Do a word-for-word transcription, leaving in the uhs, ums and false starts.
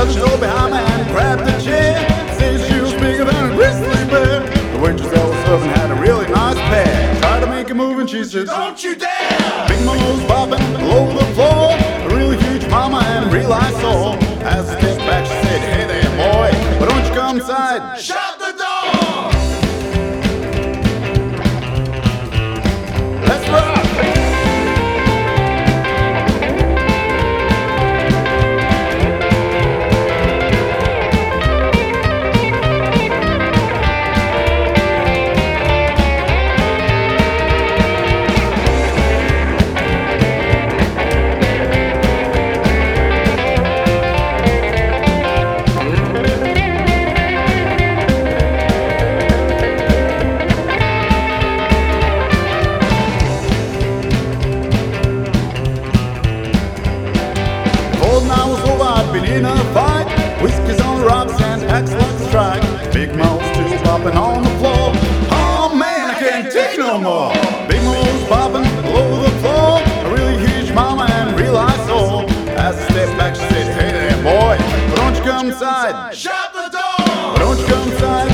shut the door behind me and grabbed the chair. Said she was bigger than a grizzly bear. The waitress that was serving had a really nice pair. Tried to make a move and she said, "Don't you dare!" Big Mama's bobbing all over the floor. A really huge mama and real I saw. As I stepped back she said, "Hey there boy, why don't you come inside? Shut the door!" Let's rock! I was over, I'd been in a fight. Whiskey's on the rocks and axe like a strike. Big Mo's still popping on the floor. Oh man, I can't take no more. Big Mo's popping all over the floor. A really huge mama and real I saw. As I stepped back she said, "Hey there boy, why don't you come inside? Shut the door! Why don't you come inside?